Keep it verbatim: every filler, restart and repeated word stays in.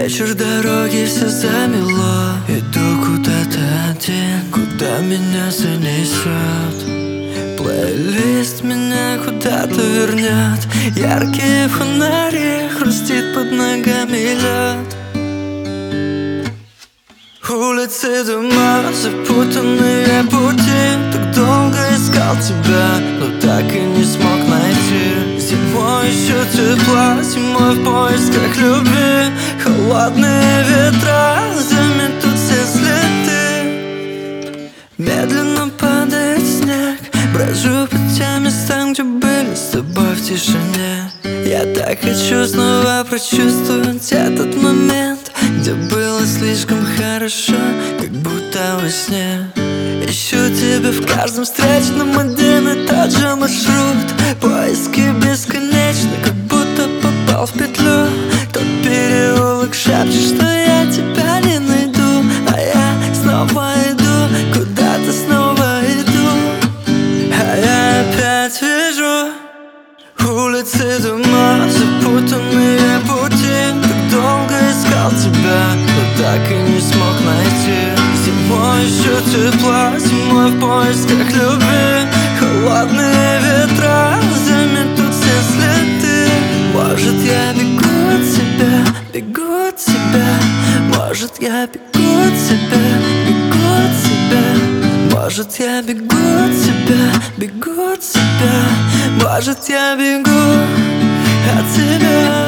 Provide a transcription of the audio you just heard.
вечер, дороги все замело. Иду куда-то один, куда меня занесет. Плейлист меня куда-то вернет. Яркие фонари, хрустит под ногами лед. Улицы, дома, запутанные пути. Так долго искал тебя, но так и не смог найти. Зимой еще тепла, зимой в поисках любви. Холодные ветра заметут все следы. Медленно падает снег, брожу по тем местам, где были с тобой в тишине. Я так хочу снова прочувствовать этот момент, где было слишком хорошо, как будто во сне. Ищу тебя в каждом встречном, один и тот же маршрут. Поиски бесконечны, как будто попал в петлю. Тот переулок шепчет, что я тебя не найду, а я снова иду, куда-то снова иду. А я опять вижу улицы, дома, запутанные пути. Так долго искал тебя, но так и не смог найти. Зимой еще тепла, зимой в поисках любви. Холодные ветра заметут все следы. Может, я бегу от тебя, бегу от тебя. Может, я бегу от тебя, бегу от тебя. Может, я бегу от тебя, бегу от тебя. Может, я бегу от тебя.